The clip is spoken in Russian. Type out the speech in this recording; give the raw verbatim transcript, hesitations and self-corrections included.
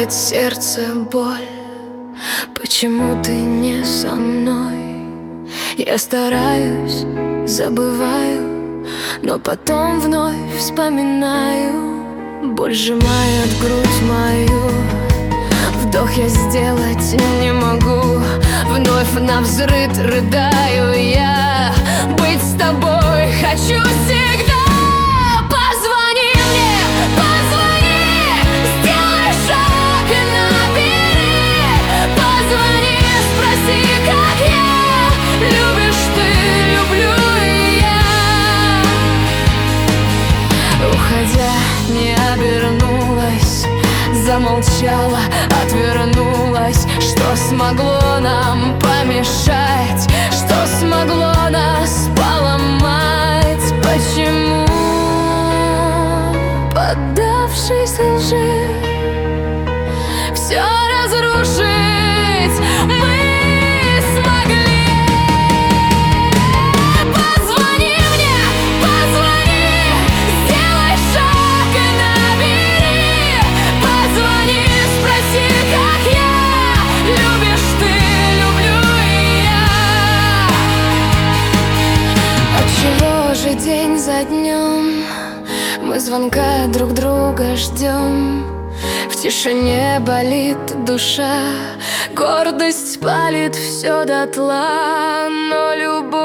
сжимает сердце боль. Почему ты не со мной? Я стараюсь, забываю, но потом вновь вспоминаю. Боль сжимает грудь мою, вдох я сделать не могу. Вновь навзрыд рыдаю я. Быть с тобой хочу всегда. Позвони мне, позвони, сделай шаг и набери. Позвони, спроси, как я. Любишь ты, люблю и я. Уходя, не обернулась, замолчала, отвернулась. Что смогло нам помешать? Что смогло нас поломать? Почему, поддавшись лжи, все разрушить мы смогли? Позвони мне, позвони, сделай шаг и набери. Позвони, спроси, как я. Любишь ты, люблю и я. Отчего же день за днем мы звонка друг друга ждем? В тишине болит душа, гордость палит все дотла, но любовь